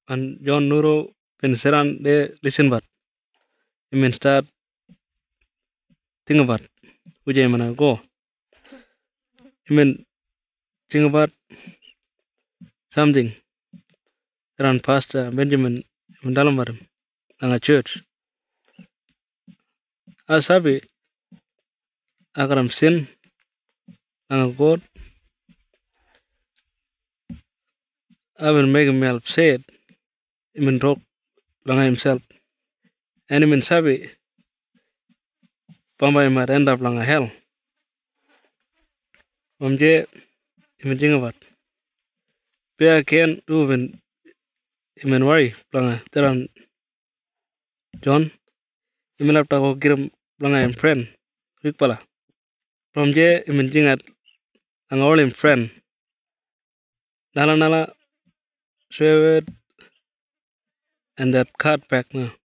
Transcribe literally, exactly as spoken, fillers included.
and John Nuro penseran de listen but I mean start think about uje mana go I mean think about something around Pastor Benjamin Mendalamaram nanga church asabi agaram sin nanga God I will make him upset I mean rock langa himself and I mean sabi Pamba might end up langa hell Omje I mean think about Pia can do when I mean worry langa teran John I mean lapta ko kirim langa him friend quick pala from je I mean jingat langa all him friend nala nala share and that card pack na